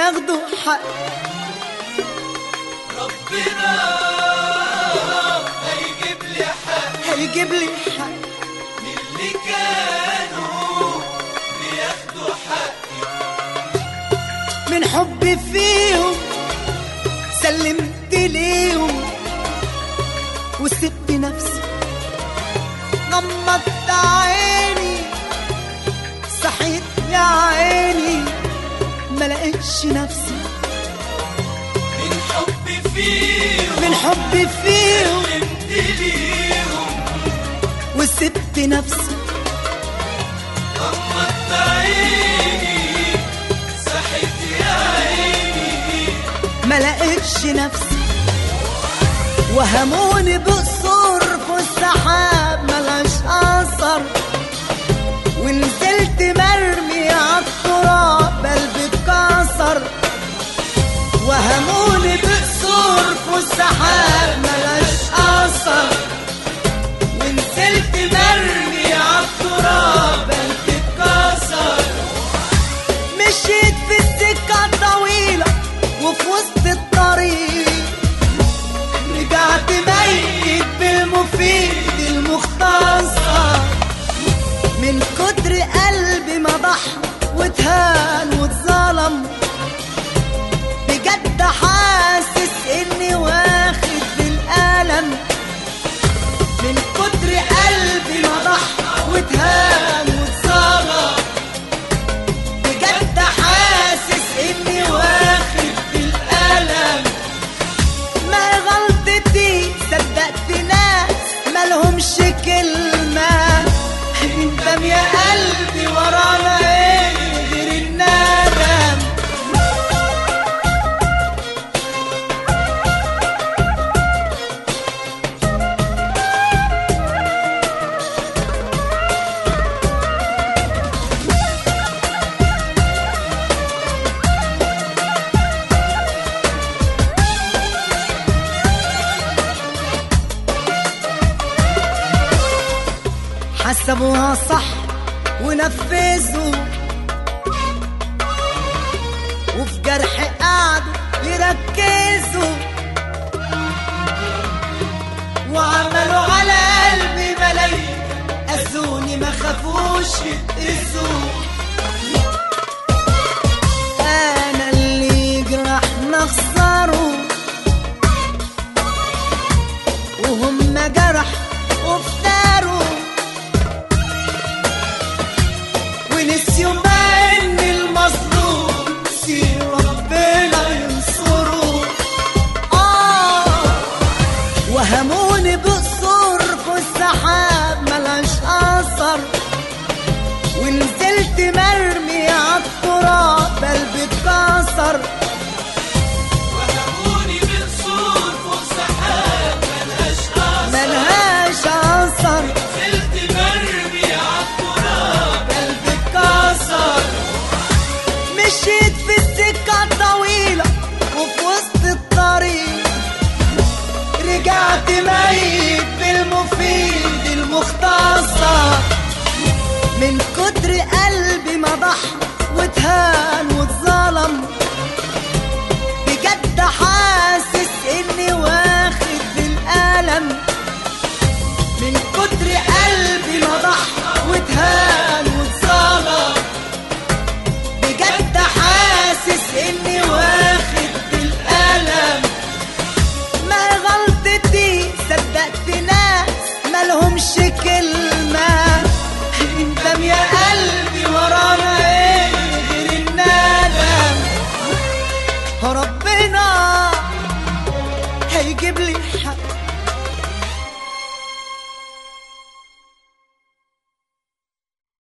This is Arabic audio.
بياخدوا حق. ربنا هيجيب لي حق، هيجيب لي حق من اللي كانوا بياخدوا حقي. من حبي فيهم سلمت ليهم وسبت نفسي، غمضت عيني صحيت يا عيني ما لقيتش نفسي. من حبي فيهم، من حبي فيهم سلمت ليهم وسبت نفسي، غمضت عيني صحيت يا عيني ما لقيتش نفسي. وهموني بقصور في السحاب ملهاش اثر، ونزلت مرمي عالتراب قلبي اتكسر. وهموني بقصور في السحاب ملهاش اثر، ونزلت مرمي عالتراب قلبي اتكسر. مشيت في السكة طويلة وفي وسط الطريق رجعت ميت بالمفيد المختصر. من كتر قلبي ما ضحى واتهان واتظلم، بجد حاسس اني واخد بالألم. من كتر قلبي ما ضحى واتهان واتظلم، بجد حاسس اني واخد بالألم. ما غلطتي صدقت ناس مالهمش كلمة، انت يا قلبي ورانا ايه غير الندم. حسبوها صح ونفذوا، وفي جرحي قعدوا يركزوا، وعملوا على قلبي ملايين أذوني ما خافوش يتأذوا. أنا اللي جرحنا خسروا وهم جرح وافتروا، ونسيوا بقى ان المظلوم سير ربنا ينصره. وهموني بقصور في السحاب ملهاش اثر، ونزلت مرمي عالتراب قلبي اتكسر. وهموني بقصور فوق سحاب ملهاش اثر، نزلت مرمي عالتراب قلبي اتكسر. مشيت في السكة طويلة وفي وسط الطريق رجعت ميت بالمفيد المختصر. من كتر قلبي ما ضحى واتهان واتظلم، بجد حاسس اني واخد بالألم. من كتر قلبي ما ضحى واتهان واتظلم، بجد حاسس اني واخد بالألم. ما غلطتي صدقت ناس مالهمش كلمة، انت يا قلبي ورانا ايه غير الندم. ربنا هيجيب لي حق،